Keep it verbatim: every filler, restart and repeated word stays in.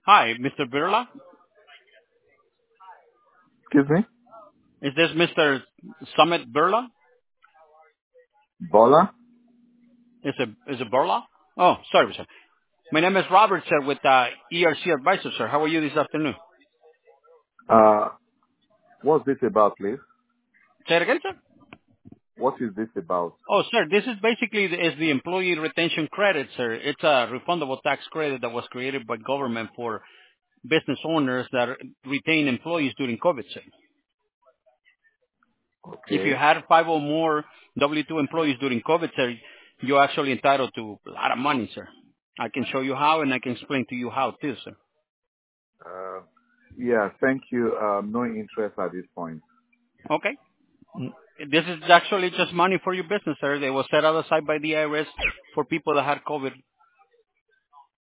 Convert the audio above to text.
Hi, Mister Birla. Excuse me? Is this Mister Summit Birla? Bola? Is it is it Birla? Oh, sorry, sir. My name is Robert, sir, with uh, E R C Advisors, sir. How are you this afternoon? Uh, what's this about, please? Say it again, sir. What is this about? Oh, sir, this is basically the, is the employee retention credit, sir. It's a refundable tax credit that was created by government for business owners that retain employees during COVID, sir. If you Okay. had five or more W two employees during COVID, sir, you're actually entitled to a lot of money, sir. I can show you how, and I can explain to you how too, sir. Uh, yeah, thank you. Um, no interest at this point. Okay. Mm. This is actually just money for your business, sir. They was set aside by the I R S for people that had COVID